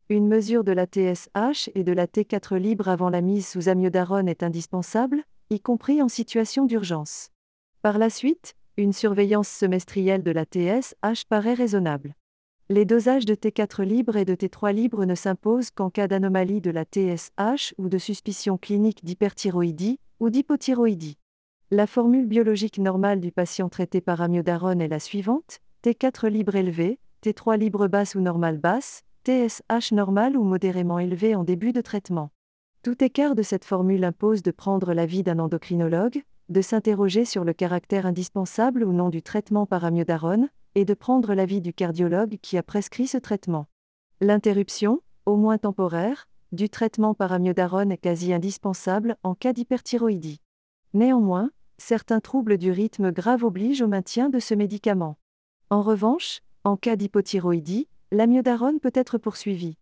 Une mesure de la TSH et de la T4 libre avant la mise sous amiodarone est indispensable, y compris en situation d'urgence. Par la suite, une surveillance semestrielle de la TSH paraît raisonnable. Les dosages de T4 libre et de T3 libre ne s'imposent qu'en cas d'anomalie de la TSH ou de suspicion clinique d'hyperthyroïdie ou d'hypothyroïdie. La formule biologique normale du patient traité par amiodarone est la suivante: T4 libre élevé, T3 libre basse ou normale basse, TSH normale ou modérément élevée en début de traitement. Tout écart de cette formule impose de prendre l'avis d'un endocrinologue, de s'interroger sur le caractère indispensable ou non du traitement par amiodarone, et de prendre l'avis du cardiologue qui a prescrit ce traitement. L'interruption, au moins temporaire, du traitement par amiodarone est quasi indispensable en cas d'hyperthyroïdie. Néanmoins, certains troubles du rythme grave obligent au maintien de ce médicament. En revanche, en cas d'hypothyroïdie, l'amiodarone peut être poursuivi.